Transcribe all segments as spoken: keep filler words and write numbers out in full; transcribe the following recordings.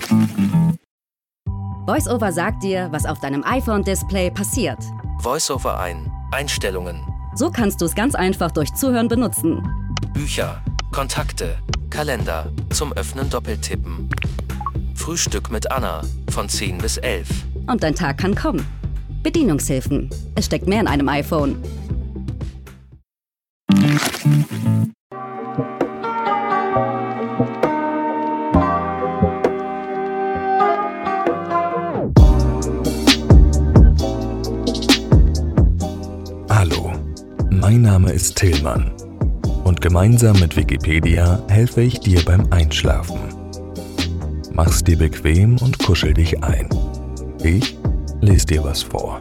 VoiceOver sagt dir, was auf deinem iPhone-Display passiert. VoiceOver ein. Einstellungen. So kannst du es ganz einfach durch Zuhören benutzen. Bücher, Kontakte, Kalender, zum Öffnen doppeltippen. Frühstück mit Anna, von zehn bis elf. Und dein Tag kann kommen. Bedienungshilfen. Es steckt mehr in einem iPhone. Hallo, mein Name ist Tillmann und gemeinsam mit Wikipedia helfe ich dir beim Einschlafen. Mach's dir bequem und kuschel dich ein. Ich lese dir was vor.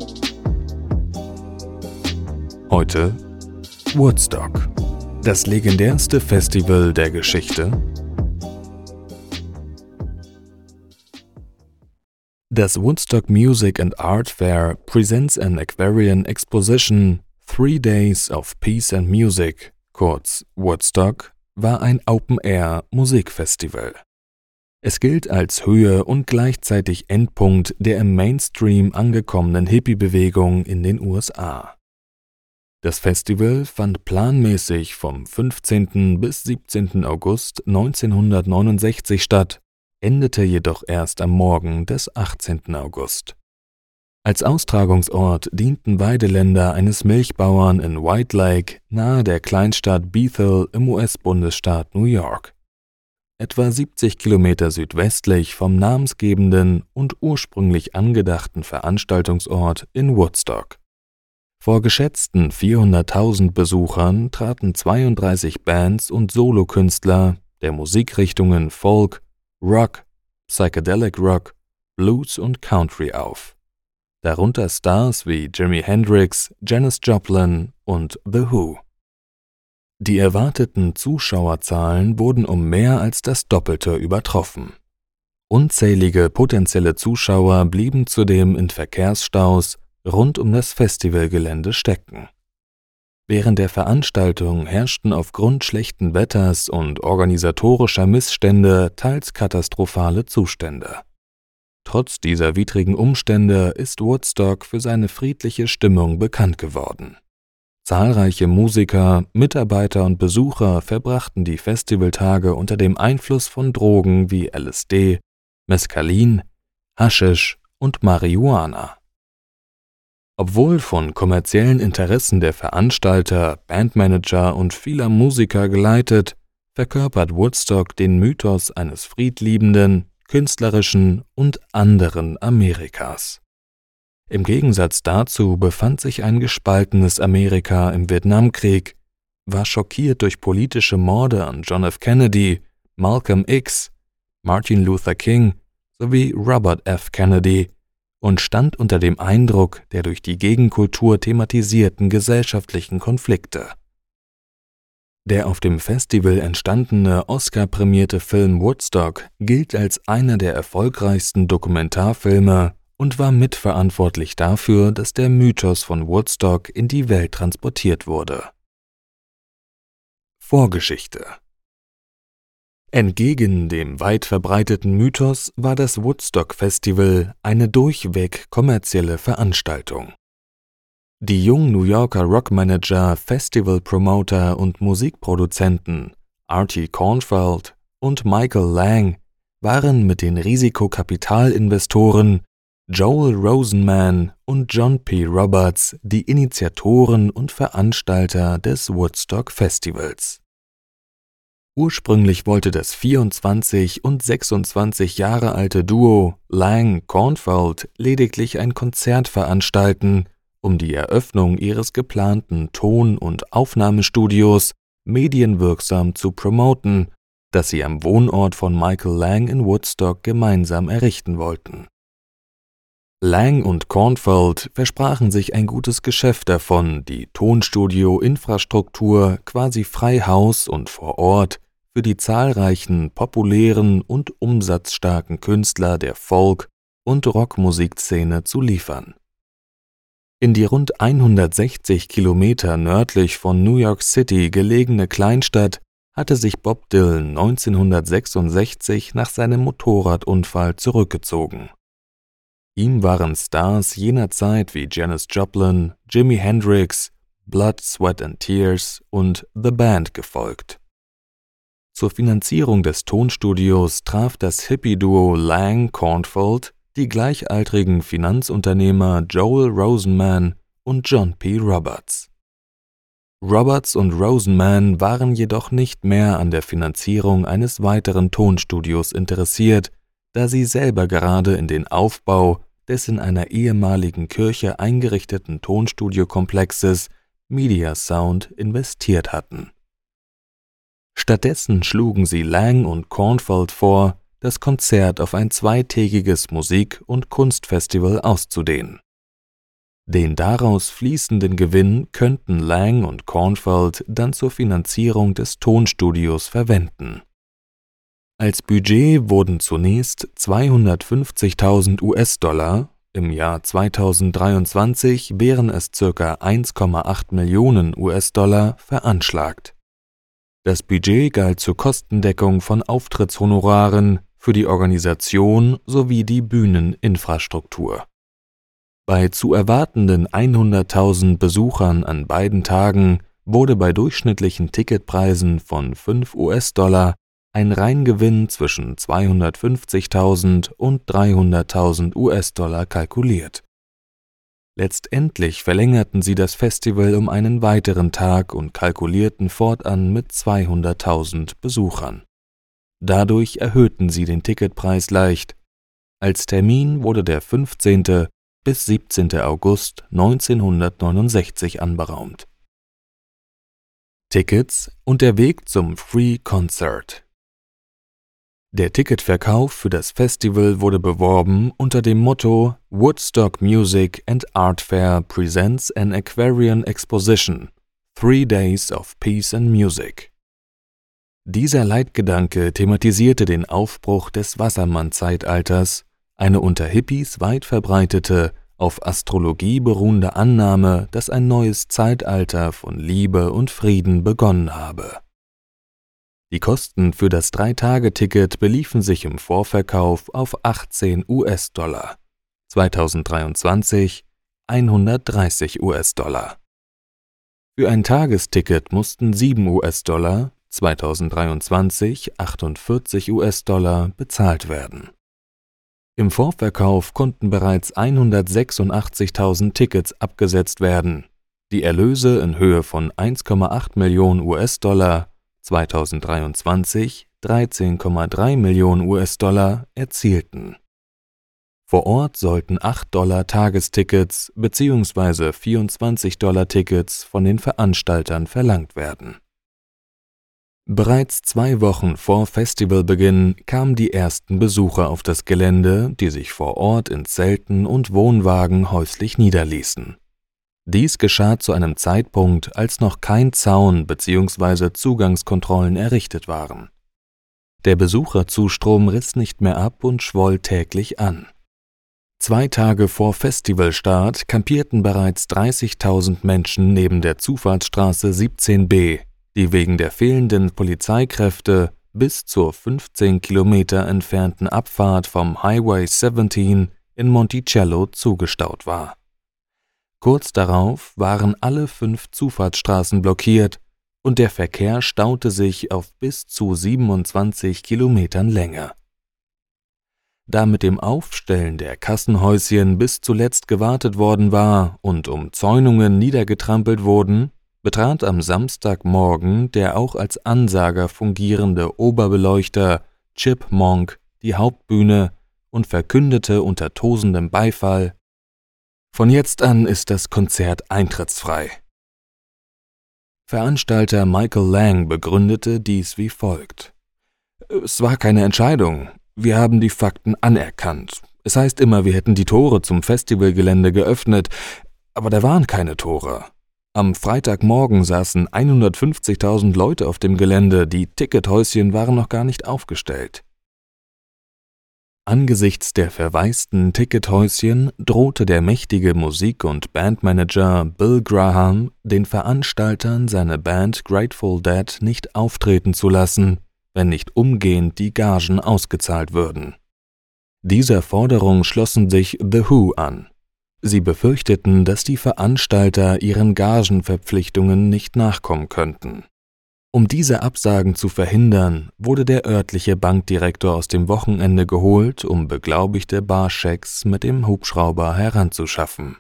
Heute Woodstock, das legendärste Festival der Geschichte. Das Woodstock Music and Art Fair presents an Aquarian Exposition Three Days of Peace and Music, kurz Woodstock, war ein Open-Air-Musikfestival. Es gilt als Höhe und gleichzeitig Endpunkt der im Mainstream angekommenen Hippie-Bewegung in den U S A. Das Festival fand planmäßig vom fünfzehnten bis siebzehnten August neunzehnhundertneunundsechzig statt, endete jedoch erst am Morgen des achtzehnten August. Als Austragungsort dienten Weideländer eines Milchbauern in White Lake nahe der Kleinstadt Bethel im U S-Bundesstaat New York. Etwa siebzig Kilometer südwestlich vom namensgebenden und ursprünglich angedachten Veranstaltungsort in Woodstock. Vor geschätzten vierhunderttausend Besuchern traten zweiunddreißig Bands und Solokünstler der Musikrichtungen Folk, Rock, Psychedelic Rock, Blues und Country auf. Darunter Stars wie Jimi Hendrix, Janis Joplin und The Who. Die erwarteten Zuschauerzahlen wurden um mehr als das Doppelte übertroffen. Unzählige potenzielle Zuschauer blieben zudem in Verkehrsstaus rund um das Festivalgelände stecken. Während der Veranstaltung herrschten aufgrund schlechten Wetters und organisatorischer Missstände teils katastrophale Zustände. Trotz dieser widrigen Umstände ist Woodstock für seine friedliche Stimmung bekannt geworden. Zahlreiche Musiker, Mitarbeiter und Besucher verbrachten die Festivaltage unter dem Einfluss von Drogen wie L S D, Mescalin, Haschisch und Marihuana. Obwohl von kommerziellen Interessen der Veranstalter, Bandmanager und vieler Musiker geleitet, verkörpert Woodstock den Mythos eines friedliebenden, künstlerischen und anderen Amerikas. Im Gegensatz dazu befand sich ein gespaltenes Amerika im Vietnamkrieg, war schockiert durch politische Morde an John F. Kennedy, Malcolm X, Martin Luther King sowie Robert F. Kennedy und stand unter dem Eindruck der durch die Gegenkultur thematisierten gesellschaftlichen Konflikte. Der auf dem Festival entstandene Oscar-prämierte Film Woodstock gilt als einer der erfolgreichsten Dokumentarfilme und war mitverantwortlich dafür, dass der Mythos von Woodstock in die Welt transportiert wurde. Vorgeschichte. Entgegen dem weit verbreiteten Mythos war das Woodstock-Festival eine durchweg kommerzielle Veranstaltung. Die jungen New Yorker Rockmanager, Festivalpromoter und Musikproduzenten Artie Kornfeld und Michael Lang waren mit den Risikokapitalinvestoren Joel Rosenman und John P. Roberts die Initiatoren und Veranstalter des Woodstock Festivals. Ursprünglich wollte das vierundzwanzig und sechsundzwanzig Jahre alte Duo Lang-Kornfeld lediglich ein Konzert veranstalten, um die Eröffnung ihres geplanten Ton- und Aufnahmestudios medienwirksam zu promoten, das sie am Wohnort von Michael Lang in Woodstock gemeinsam errichten wollten. Lang und Kornfeld versprachen sich ein gutes Geschäft davon, die Tonstudio-Infrastruktur quasi frei Haus und vor Ort für die zahlreichen populären und umsatzstarken Künstler der Folk- und Rockmusikszene zu liefern. In die rund hundertsechzig Kilometer nördlich von New York City gelegene Kleinstadt hatte sich Bob Dylan neunzehnhundertsechsundsechzig nach seinem Motorradunfall zurückgezogen. Ihm waren Stars jener Zeit wie Janis Joplin, Jimi Hendrix, Blood, Sweat and Tears und The Band gefolgt. Zur Finanzierung des Tonstudios traf das Hippie-Duo Lang-Cornfield die gleichaltrigen Finanzunternehmer Joel Rosenman und John P. Roberts. Roberts und Rosenman waren jedoch nicht mehr an der Finanzierung eines weiteren Tonstudios interessiert, da sie selber gerade in den Aufbau des in einer ehemaligen Kirche eingerichteten Tonstudiokomplexes Media Sound investiert hatten. Stattdessen schlugen sie Lang und Cornfield vor, das Konzert auf ein zweitägiges Musik- und Kunstfestival auszudehnen. Den daraus fließenden Gewinn könnten Lang und Cornfield dann zur Finanzierung des Tonstudios verwenden. Als Budget wurden zunächst zweihundertfünfzigtausend US-Dollar, im Jahr zweitausenddreiundzwanzig wären es ca. eins Komma acht Millionen US-Dollar, veranschlagt. Das Budget galt zur Kostendeckung von Auftrittshonoraren für die Organisation sowie die Bühneninfrastruktur. Bei zu erwartenden hunderttausend Besuchern an beiden Tagen wurde bei durchschnittlichen Ticketpreisen von fünf US-Dollar ein Reingewinn zwischen zweihundertfünfzigtausend und dreihunderttausend US-Dollar kalkuliert. Letztendlich verlängerten sie das Festival um einen weiteren Tag und kalkulierten fortan mit zweihunderttausend Besuchern. Dadurch erhöhten sie den Ticketpreis leicht. Als Termin wurde der fünfzehnten bis siebzehnten August neunzehnhundertneunundsechzig anberaumt. Tickets und der Weg zum Free Concert. Der Ticketverkauf für das Festival wurde beworben unter dem Motto Woodstock Music and Art Fair presents an Aquarian Exposition, Three Days of Peace and Music. Dieser Leitgedanke thematisierte den Aufbruch des Wassermann-Zeitalters, eine unter Hippies weit verbreitete, auf Astrologie beruhende Annahme, dass ein neues Zeitalter von Liebe und Frieden begonnen habe. Die Kosten für das Drei-Tage-Ticket beliefen sich im Vorverkauf auf achtzehn US-Dollar, zweitausenddreiundzwanzig hundertdreißig US-Dollar. Für ein Tagesticket mussten sieben US-Dollar, zweitausenddreiundzwanzig achtundvierzig US-Dollar bezahlt werden. Im Vorverkauf konnten bereits hundertsechsundachtzigtausend Tickets abgesetzt werden, die Erlöse in Höhe von eins Komma acht Millionen US-Dollar, zweitausenddreiundzwanzig dreizehn Komma drei Millionen US-Dollar erzielten. Vor Ort sollten acht Dollar Tagestickets bzw. vierundzwanzig Dollar Tickets von den Veranstaltern verlangt werden. Bereits zwei Wochen vor Festivalbeginn kamen die ersten Besucher auf das Gelände, die sich vor Ort in Zelten und Wohnwagen häuslich niederließen. Dies geschah zu einem Zeitpunkt, als noch kein Zaun bzw. Zugangskontrollen errichtet waren. Der Besucherzustrom riss nicht mehr ab und schwoll täglich an. Zwei Tage vor Festivalstart kampierten bereits dreißigtausend Menschen neben der Zufahrtsstraße siebzehn b, die wegen der fehlenden Polizeikräfte bis zur fünfzehn Kilometer entfernten Abfahrt vom Highway siebzehn in Monticello zugestaut war. Kurz darauf waren alle fünf Zufahrtsstraßen blockiert und der Verkehr staute sich auf bis zu siebenundzwanzig Kilometern Länge. Da mit dem Aufstellen der Kassenhäuschen bis zuletzt gewartet worden war und Umzäunungen niedergetrampelt wurden, betrat am Samstagmorgen der auch als Ansager fungierende Oberbeleuchter Chip Monk die Hauptbühne und verkündete unter tosendem Beifall: Von jetzt an ist das Konzert eintrittsfrei. Veranstalter Michael Lang begründete dies wie folgt: Es war keine Entscheidung. Wir haben die Fakten anerkannt. Es heißt immer, wir hätten die Tore zum Festivalgelände geöffnet, aber da waren keine Tore. Am Freitagmorgen saßen hundertfünfzigtausend Leute auf dem Gelände, die Tickethäuschen waren noch gar nicht aufgestellt. angesichts der verwaisten Tickethäuschen drohte der mächtige Musik- und Bandmanager Bill Graham den Veranstaltern seine Band Grateful Dead nicht auftreten zu lassen, wenn nicht umgehend die Gagen ausgezahlt würden. Dieser Forderung schlossen sich The Who an. Sie befürchteten, dass die Veranstalter ihren Gagenverpflichtungen nicht nachkommen könnten. Um diese Absagen zu verhindern, wurde der örtliche Bankdirektor aus dem Wochenende geholt, um beglaubigte Barschecks mit dem Hubschrauber heranzuschaffen.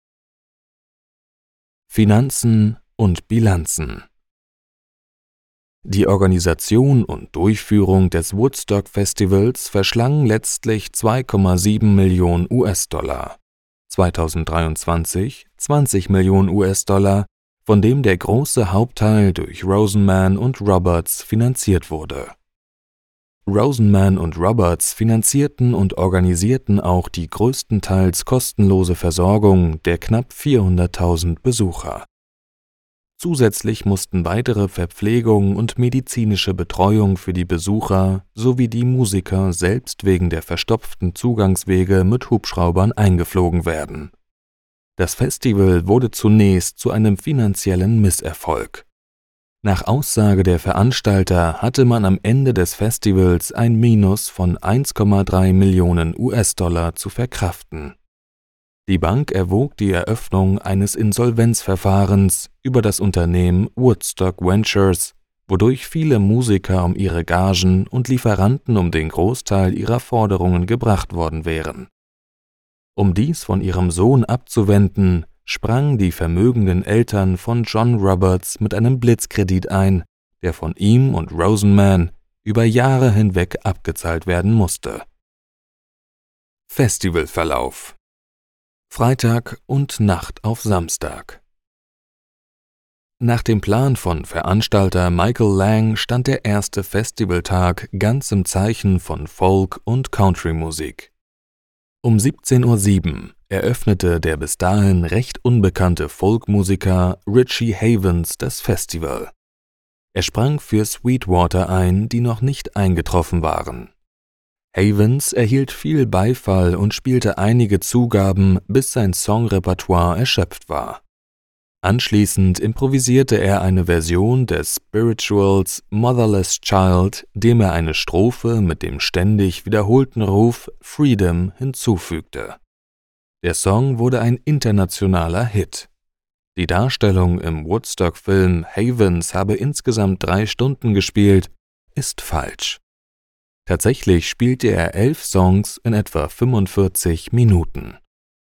Finanzen und Bilanzen. Die Organisation und Durchführung des Woodstock Festivals verschlang letztlich zwei Komma sieben Millionen US-Dollar, zweitausenddreiundzwanzig zwanzig Millionen US-Dollar, von dem der große Hauptteil durch Rosenman und Roberts finanziert wurde. Rosenman und Roberts finanzierten und organisierten auch die größtenteils kostenlose Versorgung der knapp vierhunderttausend Besucher. Zusätzlich mussten weitere Verpflegung und medizinische Betreuung für die Besucher sowie die Musiker selbst wegen der verstopften Zugangswege mit Hubschraubern eingeflogen werden. Das Festival wurde zunächst zu einem finanziellen Misserfolg. Nach Aussage der Veranstalter hatte man am Ende des Festivals ein Minus von eins Komma drei Millionen US-Dollar zu verkraften. Die Bank erwog die Eröffnung eines Insolvenzverfahrens über das Unternehmen Woodstock Ventures, wodurch viele Musiker um ihre Gagen und Lieferanten um den Großteil ihrer Forderungen gebracht worden wären. Um dies von ihrem Sohn abzuwenden, sprangen die vermögenden Eltern von John Roberts mit einem Blitzkredit ein, der von ihm und Rosenman über Jahre hinweg abgezahlt werden musste. Festivalverlauf: Freitag und Nacht auf Samstag. Nach dem Plan von Veranstalter Michael Lang stand der erste Festivaltag ganz im Zeichen von Folk- und Country-Musik. Um siebzehn Uhr sieben eröffnete der bis dahin recht unbekannte Folkmusiker Richie Havens das Festival. Er sprang für Sweetwater ein, die noch nicht eingetroffen waren. Havens erhielt viel Beifall und spielte einige Zugaben, bis sein Songrepertoire erschöpft war. Anschließend improvisierte er eine Version des Spirituals Motherless Child, dem er eine Strophe mit dem ständig wiederholten Ruf Freedom hinzufügte. Der Song wurde ein internationaler Hit. Die Darstellung im Woodstock-Film Havens habe insgesamt drei Stunden gespielt, ist falsch. Tatsächlich spielte er elf Songs in etwa fünfundvierzig Minuten.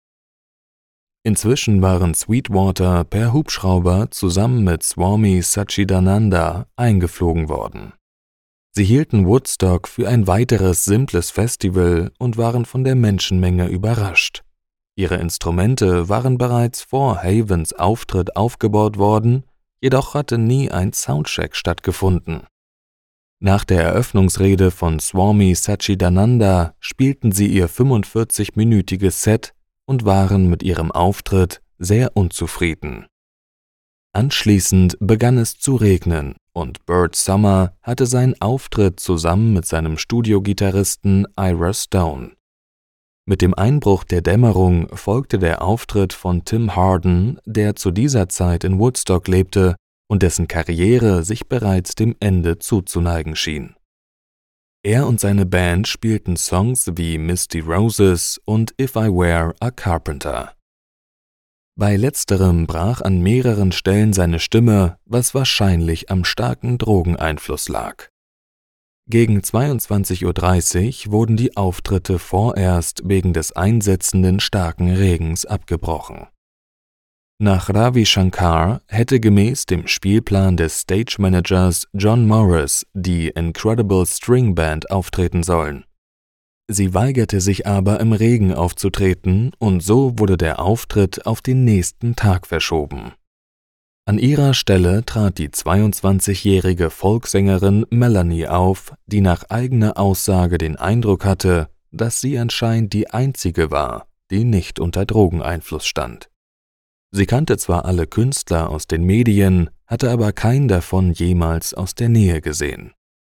Inzwischen waren Sweetwater per Hubschrauber zusammen mit Swami Satchidananda eingeflogen worden. Sie hielten Woodstock für ein weiteres simples Festival und waren von der Menschenmenge überrascht. Ihre Instrumente waren bereits vor Havens Auftritt aufgebaut worden, jedoch hatte nie ein Soundcheck stattgefunden. Nach der Eröffnungsrede von Swami Satchidananda spielten sie ihr fünfundvierzig-minütiges Set und waren mit ihrem Auftritt sehr unzufrieden. Anschließend begann es zu regnen und Bert Sommer hatte seinen Auftritt zusammen mit seinem Studiogitarristen Ira Stone. Mit dem Einbruch der Dämmerung folgte der Auftritt von Tim Hardin, der zu dieser Zeit in Woodstock lebte und dessen Karriere sich bereits dem Ende zuzuneigen schien. Er und seine Band spielten Songs wie Misty Roses und If I Were a Carpenter. Bei letzterem brach an mehreren Stellen seine Stimme, was wahrscheinlich am starken Drogeneinfluss lag. Gegen zweiundzwanzig Uhr dreißig wurden die Auftritte vorerst wegen des einsetzenden starken Regens abgebrochen. Nach Ravi Shankar hätte gemäß dem Spielplan des Stage-Managers John Morris die Incredible String Band auftreten sollen. Sie weigerte sich aber, im Regen aufzutreten, und so wurde der Auftritt auf den nächsten Tag verschoben. An ihrer Stelle trat die zweiundzwanzigjährige Folksängerin Melanie auf, die nach eigener Aussage den Eindruck hatte, dass sie anscheinend die einzige war, die nicht unter Drogeneinfluss stand. Sie kannte zwar alle Künstler aus den Medien, hatte aber keinen davon jemals aus der Nähe gesehen.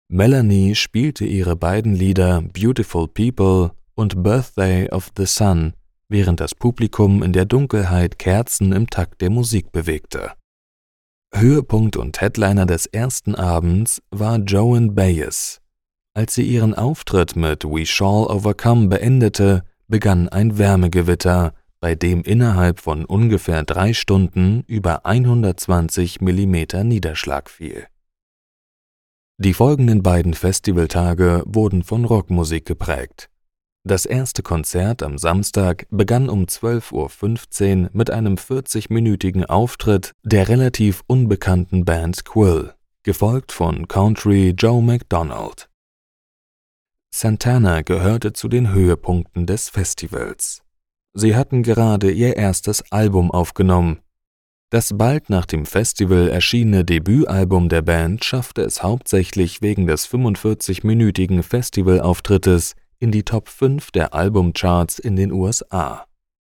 Melanie spielte ihre beiden Lieder Beautiful People und Birthday of the Sun, während das Publikum in der Dunkelheit Kerzen im Takt der Musik bewegte. Höhepunkt und Headliner des ersten Abends war Joan Baez. Als sie ihren Auftritt mit We Shall Overcome beendete, begann ein Wärmegewitter, bei dem innerhalb von ungefähr drei Stunden über hundertzwanzig Millimeter Niederschlag fiel. Die folgenden beiden Festivaltage wurden von Rockmusik geprägt. Das erste Konzert am Samstag begann um zwölf Uhr fünfzehn mit einem vierzigminütigen Auftritt der relativ unbekannten Band Quill, gefolgt von Country Joe McDonald. Santana gehörte zu den Höhepunkten des Festivals. Sie hatten gerade ihr erstes Album aufgenommen. Das bald nach dem Festival erschienene Debütalbum der Band schaffte es hauptsächlich wegen des fünfundvierzigminütigen Festivalauftrittes in die Top fünf der Albumcharts in den U S A.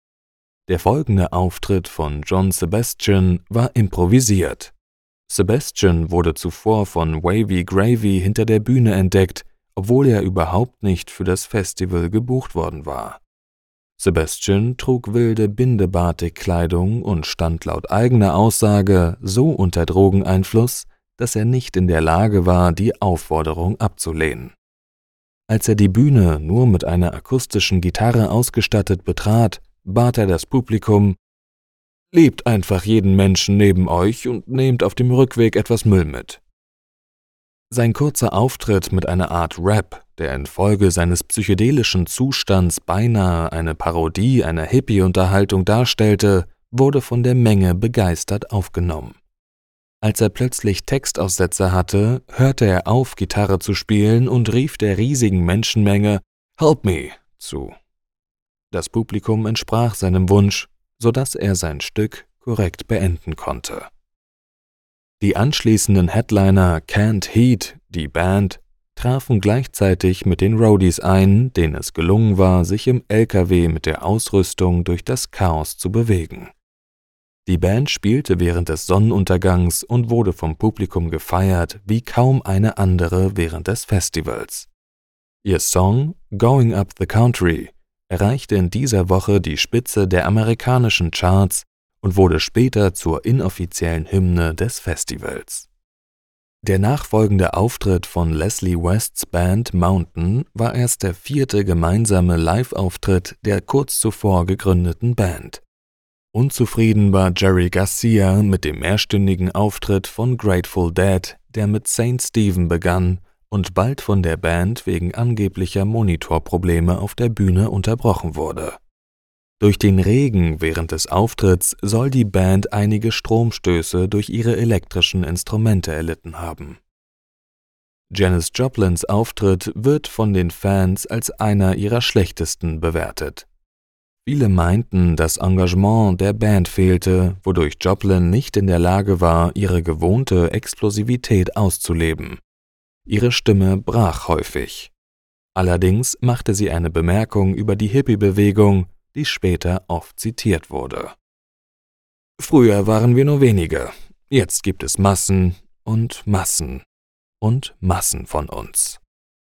Der folgende Auftritt von John Sebastian war improvisiert. Sebastian wurde zuvor von Wavy Gravy hinter der Bühne entdeckt, obwohl er überhaupt nicht für das Festival gebucht worden war. Sebastian trug wilde Bindebatik-Kleidung und stand laut eigener Aussage so unter Drogeneinfluss, dass er nicht in der Lage war, die Aufforderung abzulehnen. Als er die Bühne nur mit einer akustischen Gitarre ausgestattet betrat, bat er das Publikum: »Liebt einfach jeden Menschen neben euch und nehmt auf dem Rückweg etwas Müll mit.« Sein kurzer Auftritt mit einer Art Rap, der infolge seines psychedelischen Zustands beinahe eine Parodie einer Hippie-Unterhaltung darstellte, wurde von der Menge begeistert aufgenommen. Als er plötzlich Textaussetzer hatte, hörte er auf, Gitarre zu spielen und rief der riesigen Menschenmenge »Help me« zu. Das Publikum entsprach seinem Wunsch, sodass er sein Stück korrekt beenden konnte. Die anschließenden Headliner Canned Heat, die Band, trafen gleichzeitig mit den Roadies ein, denen es gelungen war, sich im L K W mit der Ausrüstung durch das Chaos zu bewegen. Die Band spielte während des Sonnenuntergangs und wurde vom Publikum gefeiert wie kaum eine andere während des Festivals. Ihr Song »Going Up the Country« erreichte in dieser Woche die Spitze der amerikanischen Charts und wurde später zur inoffiziellen Hymne des Festivals. Der nachfolgende Auftritt von Leslie Wests Band Mountain war erst der vierte gemeinsame Live-Auftritt der kurz zuvor gegründeten Band. Unzufrieden war Jerry Garcia mit dem mehrstündigen Auftritt von Grateful Dead, der mit Saint Stephen begann und bald von der Band wegen angeblicher Monitorprobleme auf der Bühne unterbrochen wurde. Durch den Regen während des Auftritts soll die Band einige Stromstöße durch ihre elektrischen Instrumente erlitten haben. Janis Joplins Auftritt wird von den Fans als einer ihrer schlechtesten bewertet. Viele meinten, das Engagement der Band fehlte, wodurch Joplin nicht in der Lage war, ihre gewohnte Explosivität auszuleben. Ihre Stimme brach häufig. Allerdings machte sie eine Bemerkung über die Hippie-Bewegung, die später oft zitiert wurde. »Früher waren wir nur wenige, jetzt gibt es Massen und Massen und Massen von uns.«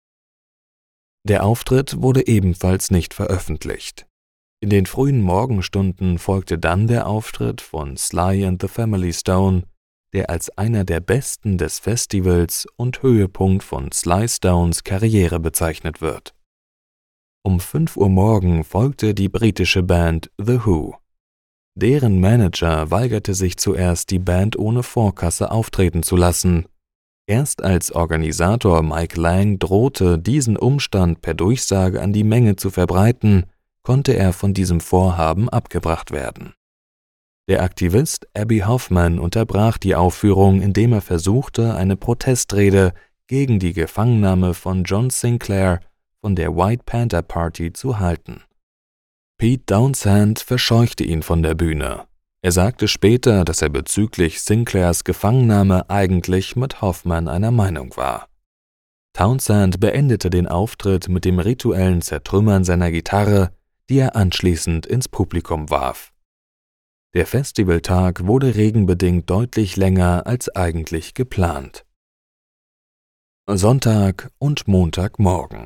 Der Auftritt wurde ebenfalls nicht veröffentlicht. In den frühen Morgenstunden folgte dann der Auftritt von Sly and the Family Stone, der als einer der besten des Festivals und Höhepunkt von Sly Stones Karriere bezeichnet wird. Um fünf Uhr morgen folgte die britische Band The Who. Deren Manager weigerte sich zuerst, die Band ohne Vorkasse auftreten zu lassen. Erst als Organisator Mike Lang drohte, diesen Umstand per Durchsage an die Menge zu verbreiten, konnte er von diesem Vorhaben abgebracht werden. Der Aktivist Abbie Hoffman unterbrach die Aufführung, indem er versuchte, eine Protestrede gegen die Gefangennahme von John Sinclair von der White Panther Party zu halten. Pete Townshend verscheuchte ihn von der Bühne. Er sagte später, dass er bezüglich Sinclairs Gefangennahme eigentlich mit Hoffman einer Meinung war. Townshend beendete den Auftritt mit dem rituellen Zertrümmern seiner Gitarre, die er anschließend ins Publikum warf. Der Festivaltag wurde regenbedingt deutlich länger als eigentlich geplant. Sonntag und Montagmorgen.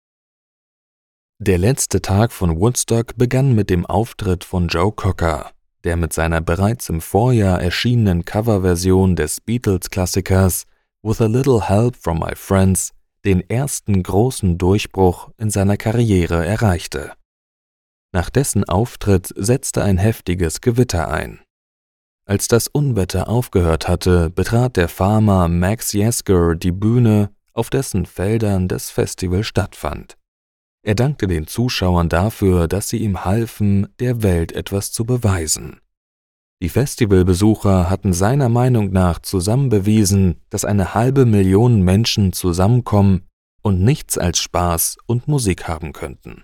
Der letzte Tag von Woodstock begann mit dem Auftritt von Joe Cocker, der mit seiner bereits im Vorjahr erschienenen Coverversion des Beatles-Klassikers With a Little Help from My Friends den ersten großen Durchbruch in seiner Karriere erreichte. Nach dessen Auftritt setzte ein heftiges Gewitter ein. Als das Unwetter aufgehört hatte, betrat der Farmer Max Yasgur die Bühne, auf dessen Feldern das Festival stattfand. Er dankte den Zuschauern dafür, dass sie ihm halfen, der Welt etwas zu beweisen. Die Festivalbesucher hatten seiner Meinung nach zusammen bewiesen, dass eine halbe Million Menschen zusammenkommen und nichts als Spaß und Musik haben könnten.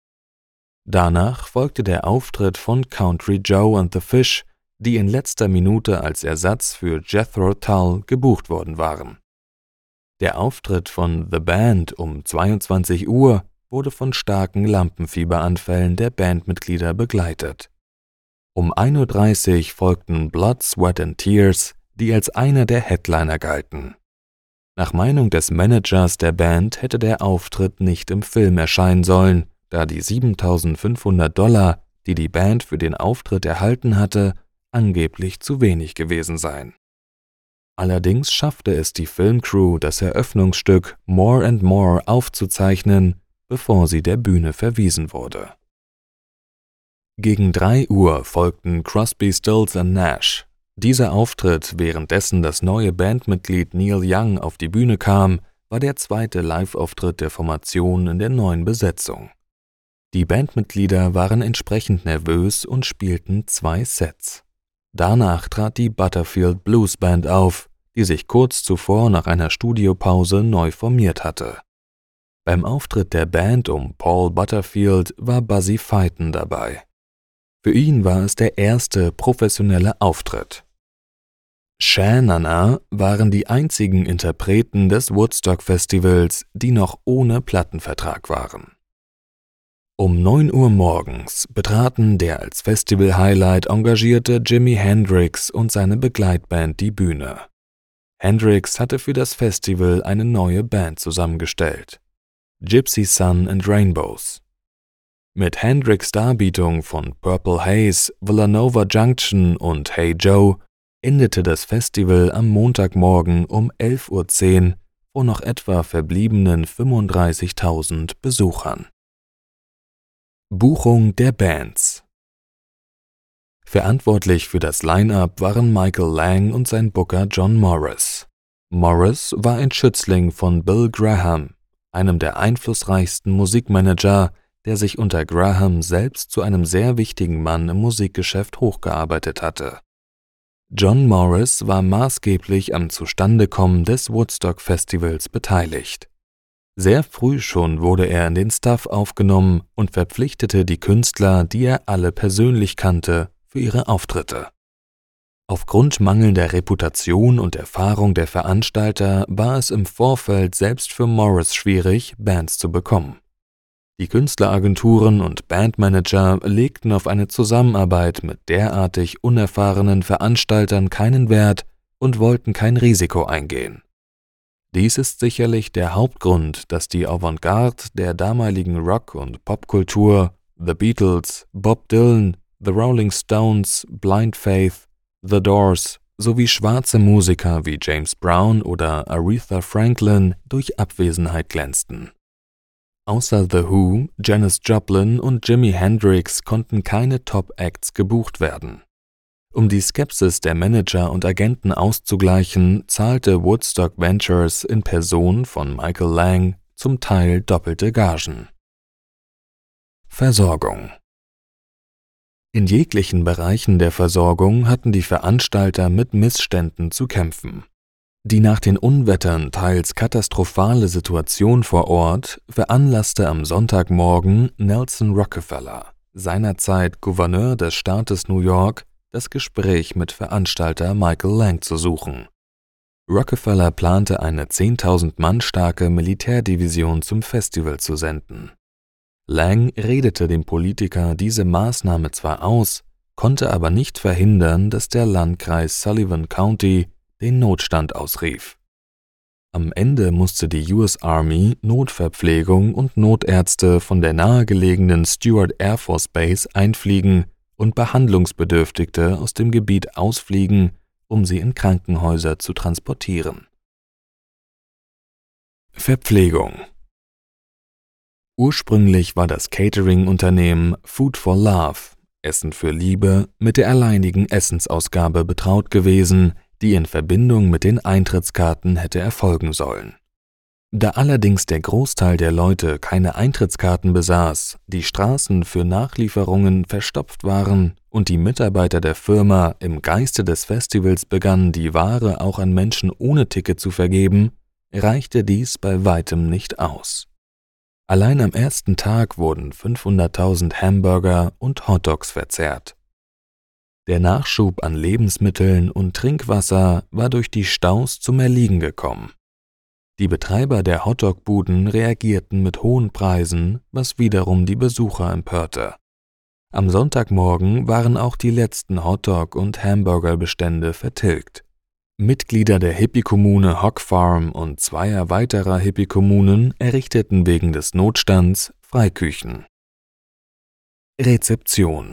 Danach folgte der Auftritt von Country Joe and the Fish, die in letzter Minute als Ersatz für Jethro Tull gebucht worden waren. Der Auftritt von The Band um zweiundzwanzig Uhr wurde von starken Lampenfieberanfällen der Bandmitglieder begleitet. Um ein Uhr dreißig folgten Blood, Sweat and Tears, die als einer der Headliner galten. Nach Meinung des Managers der Band hätte der Auftritt nicht im Film erscheinen sollen, da die siebentausendfünfhundert Dollar, die die Band für den Auftritt erhalten hatte, angeblich zu wenig gewesen seien. Allerdings schaffte es die Filmcrew, das Eröffnungsstück More and More aufzuzeichnen, bevor sie der Bühne verwiesen wurde. Gegen drei Uhr folgten Crosby, Stills and Nash. Dieser Auftritt, währenddessen das neue Bandmitglied Neil Young auf die Bühne kam, war der zweite Live-Auftritt der Formation in der neuen Besetzung. Die Bandmitglieder waren entsprechend nervös und spielten zwei Sets. Danach trat die Butterfield Blues Band auf, die sich kurz zuvor nach einer Studiopause neu formiert hatte. Beim Auftritt der Band um Paul Butterfield war Buzzy Feiton dabei. Für ihn war es der erste professionelle Auftritt. Sha Na Na waren die einzigen Interpreten des Woodstock-Festivals, die noch ohne Plattenvertrag waren. Um neun Uhr morgens betraten der als Festival-Highlight engagierte Jimi Hendrix und seine Begleitband die Bühne. Hendrix hatte für das Festival eine neue Band zusammengestellt: Gypsy Sun and Rainbows. Mit Hendrix' Darbietung von Purple Haze, Villanova Junction und Hey Joe endete das Festival am Montagmorgen um elf Uhr zehn vor noch etwa verbliebenen fünfunddreißigtausend Besuchern. Buchung der Bands. Verantwortlich für das Line-Up waren Michael Lang und sein Booker John Morris. Morris war ein Schützling von Bill Graham, einem der einflussreichsten Musikmanager, der sich unter Graham selbst zu einem sehr wichtigen Mann im Musikgeschäft hochgearbeitet hatte. John Morris war maßgeblich am Zustandekommen des Woodstock-Festivals beteiligt. Sehr früh schon wurde er in den Staff aufgenommen und verpflichtete die Künstler, die er alle persönlich kannte, für ihre Auftritte. Aufgrund mangelnder Reputation und Erfahrung der Veranstalter war es im Vorfeld selbst für Morris schwierig, Bands zu bekommen. Die Künstleragenturen und Bandmanager legten auf eine Zusammenarbeit mit derartig unerfahrenen Veranstaltern keinen Wert und wollten kein Risiko eingehen. Dies ist sicherlich der Hauptgrund, dass die Avantgarde der damaligen Rock- und Popkultur, The Beatles, Bob Dylan, The Rolling Stones, Blind Faith, The Doors sowie schwarze Musiker wie James Brown oder Aretha Franklin durch Abwesenheit glänzten. Außer The Who, Janis Joplin und Jimi Hendrix konnten keine Top-Acts gebucht werden. Um die Skepsis der Manager und Agenten auszugleichen, zahlte Woodstock Ventures in Person von Michael Lang zum Teil doppelte Gagen. Versorgung. In jeglichen Bereichen der Versorgung hatten die Veranstalter mit Missständen zu kämpfen. Die nach den Unwettern teils katastrophale Situation vor Ort veranlasste am Sonntagmorgen Nelson Rockefeller, seinerzeit Gouverneur des Staates New York, das Gespräch mit Veranstalter Michael Lang zu suchen. Rockefeller plante, eine zehntausend Mann starke Militärdivision zum Festival zu senden. Lang redete dem Politiker diese Maßnahme zwar aus, konnte aber nicht verhindern, dass der Landkreis Sullivan County den Notstand ausrief. Am Ende musste die U S Army Notverpflegung und Notärzte von der nahegelegenen Stewart Air Force Base einfliegen und Behandlungsbedürftige aus dem Gebiet ausfliegen, um sie in Krankenhäuser zu transportieren. Verpflegung. Ursprünglich war das Catering-Unternehmen Food for Love, Essen für Liebe, mit der alleinigen Essensausgabe betraut gewesen, die in Verbindung mit den Eintrittskarten hätte erfolgen sollen. Da allerdings der Großteil der Leute keine Eintrittskarten besaß, die Straßen für Nachlieferungen verstopft waren und die Mitarbeiter der Firma im Geiste des Festivals begannen, die Ware auch an Menschen ohne Ticket zu vergeben, reichte dies bei weitem nicht aus. Allein am ersten Tag wurden fünfhunderttausend Hamburger und Hotdogs verzehrt. Der Nachschub an Lebensmitteln und Trinkwasser war durch die Staus zum Erliegen gekommen. Die Betreiber der Hotdog-Buden reagierten mit hohen Preisen, was wiederum die Besucher empörte. Am Sonntagmorgen waren auch die letzten Hotdog- und Hamburgerbestände vertilgt. Mitglieder der Hippie-Kommune Hog Farm und zweier weiterer Hippie-Kommunen errichteten wegen des Notstands Freiküchen. Rezeption.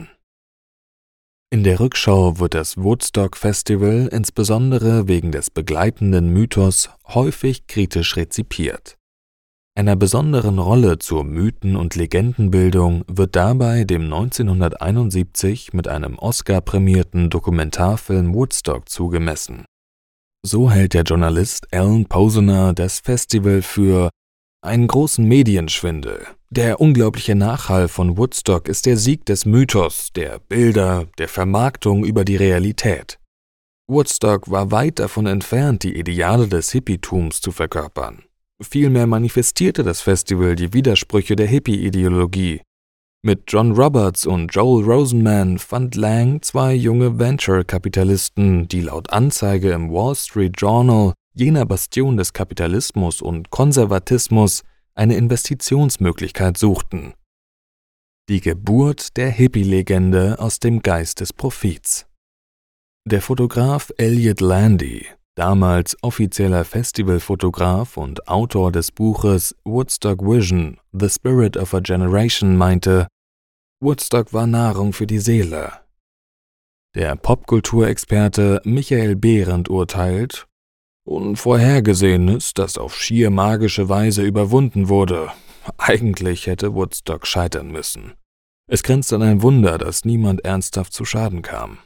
In der Rückschau wird das Woodstock Festival insbesondere wegen des begleitenden Mythos häufig kritisch rezipiert. Einer besonderen Rolle zur Mythen- und Legendenbildung wird dabei dem neunzehnhunderteinundsiebzig mit einem Oscar prämierten Dokumentarfilm Woodstock zugemessen. So hält der Journalist Alan Posner das Festival für einen großen Medienschwindel. Der unglaubliche Nachhall von Woodstock ist der Sieg des Mythos, der Bilder, der Vermarktung über die Realität. Woodstock war weit davon entfernt, die Ideale des Hippietums zu verkörpern. Vielmehr manifestierte das Festival die Widersprüche der Hippie-Ideologie. Mit John Roberts und Joel Rosenman fand Lang zwei junge Venture-Kapitalisten, die laut Anzeige im Wall Street Journal, jener Bastion des Kapitalismus und Konservatismus, eine Investitionsmöglichkeit suchten. Die Geburt der Hippie-Legende aus dem Geist des Profits. Der Fotograf Elliot Landy, damals offizieller Festivalfotograf und Autor des Buches Woodstock Vision, The Spirit of a Generation, meinte, Woodstock war Nahrung für die Seele. Der Popkulturexperte Michael Behrendt urteilt, Unvorhergesehenes, das auf schier magische Weise überwunden wurde. Eigentlich hätte Woodstock scheitern müssen. Es grenzt an ein Wunder, dass niemand ernsthaft zu Schaden kam.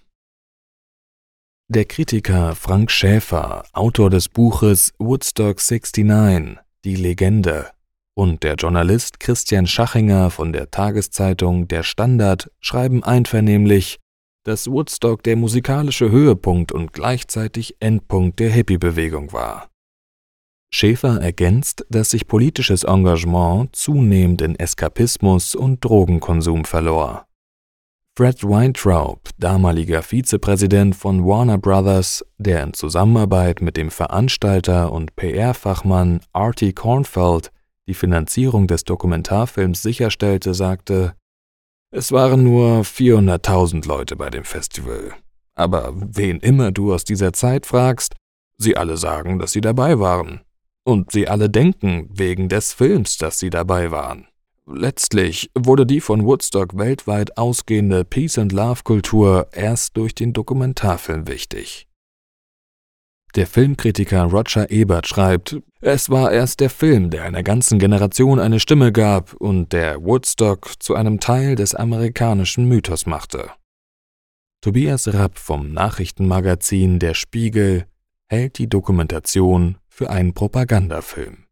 Der Kritiker Frank Schäfer, Autor des Buches Woodstock neunundsiebzig, die Legende, und der Journalist Christian Schachinger von der Tageszeitung Der Standard schreiben einvernehmlich, dass Woodstock der musikalische Höhepunkt und gleichzeitig Endpunkt der Hippie-Bewegung war. Schäfer ergänzt, dass sich politisches Engagement zunehmend in Eskapismus und Drogenkonsum verlor. Fred Weintraub, damaliger Vizepräsident von Warner Brothers, der in Zusammenarbeit mit dem Veranstalter und P R-Fachmann Artie Kornfeld die Finanzierung des Dokumentarfilms sicherstellte, sagte, es waren nur vierhunderttausend Leute bei dem Festival. Aber wen immer du aus dieser Zeit fragst, sie alle sagen, dass sie dabei waren. Und sie alle denken wegen des Films, dass sie dabei waren. Letztlich wurde die von Woodstock weltweit ausgehende Peace-and-Love-Kultur erst durch den Dokumentarfilm wichtig. Der Filmkritiker Roger Ebert schreibt, es war erst der Film, der einer ganzen Generation eine Stimme gab und der Woodstock zu einem Teil des amerikanischen Mythos machte. Tobias Rapp vom Nachrichtenmagazin Der Spiegel hält die Dokumentation für einen Propagandafilm.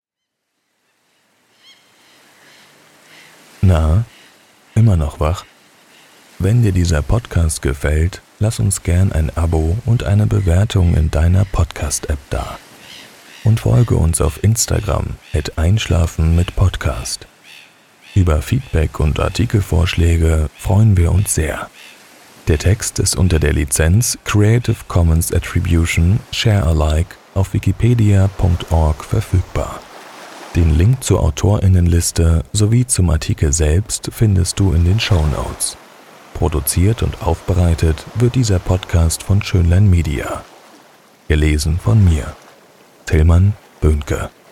Na, immer noch wach? Wenn dir dieser Podcast gefällt, lass uns gern ein Abo und eine Bewertung in deiner Podcast-App da. Und folge uns auf Instagram at einschlafen mit Podcast. Über Feedback und Artikelvorschläge freuen wir uns sehr. Der Text ist unter der Lizenz Creative Commons Attribution Share Alike auf wikipedia punkt org verfügbar. Den Link zur AutorInnenliste sowie zum Artikel selbst findest du in den Shownotes. Produziert und aufbereitet wird dieser Podcast von Schönlein Media. Gelesen von mir, Tillmann Böhnke.